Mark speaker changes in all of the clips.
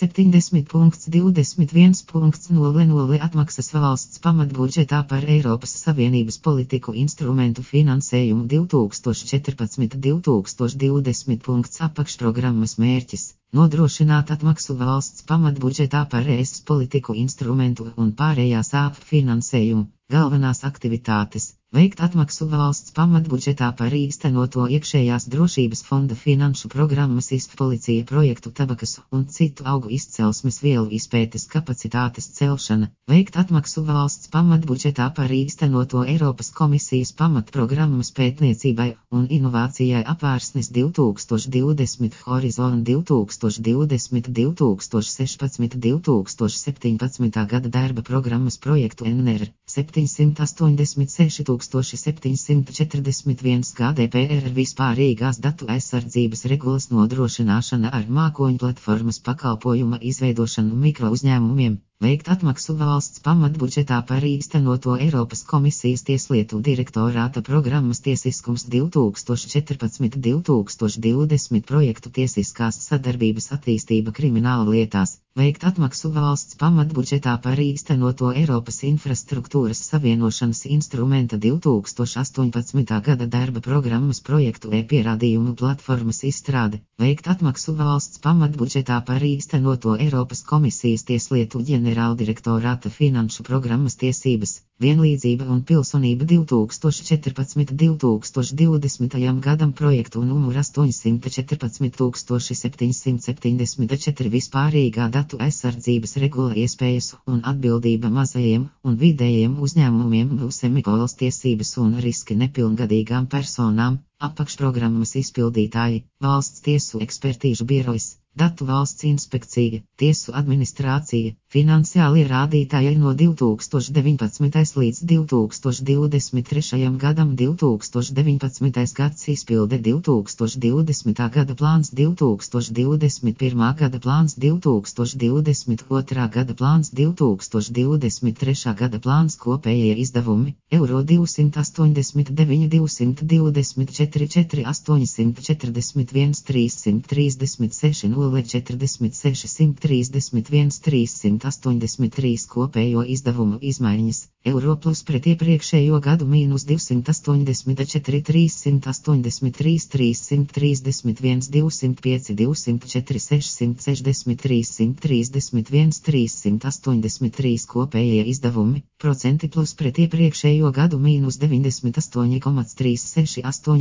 Speaker 1: 70.21.00 atmaksas valsts pamatbudžetā par Eiropas Savienības politiku instrumentu finansējumu 2014–2020. Apakšprogrammas mērķis – nodrošināt atmaksu valsts pamatbudžetā par ES politiku instrumentu un pārējās AP finansējumu. Galvenās aktivitātes – veikt atmaksu valsts pamatbudžetā par īstenoto iekšējās drošības fonda finanšu programmas ISF policija projektu tabakas un citu augu izcelsmes vielu izpētes kapacitātes celšana, veikt atmaksu valsts pamatbudžetā par īstenoto Eiropas komisijas pamatprogrammas pētniecībai un inovācijai Apvērsnes 2020 Horizon 2020 2016–2017 gada darba programmas projektu NR 786,741 GDPR vispārīgās datu aizsardzības regulas nodrošināšana ar mākoņu platformas pakalpojuma izveidošanu mikrouzņēmumiem, veikt atmaksu valsts pamatbudžetā par īstenoto Eiropas komisijas tieslietu direktorāta programmas tiesiskums 2014–2020 projektu tiesiskās sadarbības attīstība krimināla lietās, veikt atmaksu valsts pamatbudžetā par īstenoto Eiropas infrastruktūras savienošanas instrumenta 2018. gada darba programmas projektu e-pierādījumu platformas izstrāde, veikt atmaksu valsts pamatbudžetā par īstenoto Eiropas komisijas tieslietu ģenerāldirektorāta finanšu programmas tiesības, vienlīdzība un pilsonība 2014–2020 gadam projektu numur 814,774 vispārīgā datu aizsardzības regula iespējas un atbildība mazajiem un vidējiem uzņēmumiem semikolas tiesības un riski nepilngadīgām personām, apakšprogrammas izpildītāji, valsts tiesu ekspertīžu birojas, datu valsts inspekcija, tiesu administrācija, finansiālie rādītāji no 2019. līdz 2023. gadam 2019. gads izpilde 2020. gada plāns 2021. gada plāns 2022. gada plāns 2023. gada plāns kopējie izdevumi eiro 289 224 441 336 046 131 383 kopējo izdevumu izmaiņas, eiro plus pret iepriekšējo gadu mīnus 284 383 331 205 204 663 131 383 kopējie izdevumi, procenti plus pret iepriekšējo gadu mīnus 98,36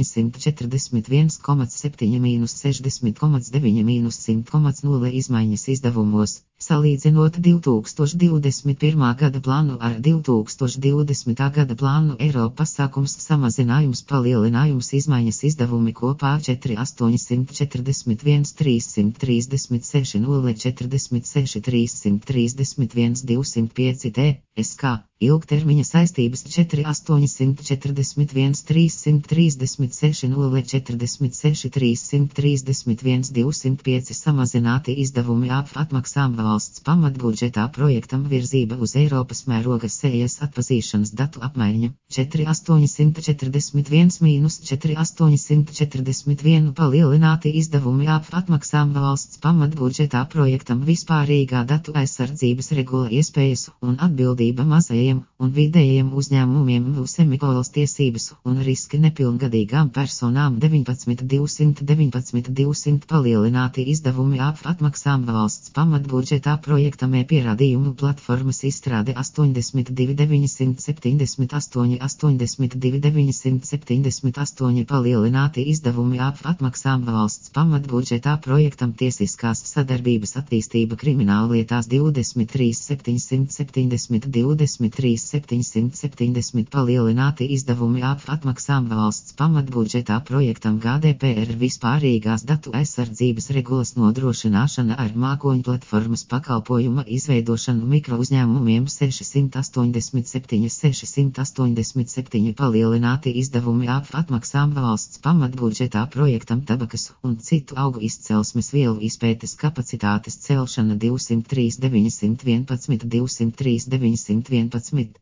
Speaker 1: 841,7 mīnus 60,9 mīnus 100,0 izmaiņas izdevumos, salīdzinot 2021. gada plānu ar 2020. gada plānu eiro pasākums samazinājums palielinājums izmaiņas izdevumi kopā 4,841 336 046 331 205 TSK. Ilgtermiņa saistības 4,841 336 046 331 205 samazināti izdevumi atmaksām valsts pamatbudžetā projektam virzība uz Eiropas mēroga sejas atpazīšanas datu apmaiņa 4,841 mīnus 4,841 palielināti izdevumi atmaksām valsts pamatbudžetā projektam vispārīgā datu aizsardzības regula iespējas un atbildība mazajiem un vidējiem uzņēmumiem semikolas tiesības un riski nepilngadīgām personām 19,219,200 palielināti izdevumi atmaksām valsts pamatbudžetā projektam e-pierādījumu platformas izstrāde 82,978 82,978 palielināti izdevumi atmaksām valsts pamatbudžetā projektam tiesiskās sadarbības attīstība krimināllietās 23,770 23,770 palielināti izdevumi atmaksām valsts pamatbudžetā projektam GDPR vispārīgās datu aizsardzības regulas nodrošināšana ar mākoņu platformas pakalpojuma izveidošanu mikrouzņēmumiem 687 palielināti izdevumi atmaksām valsts pamatbudžetā projektam tabakas un citu augu izcelsmes vielu izpētes kapacitātes celšana 203 911 203 911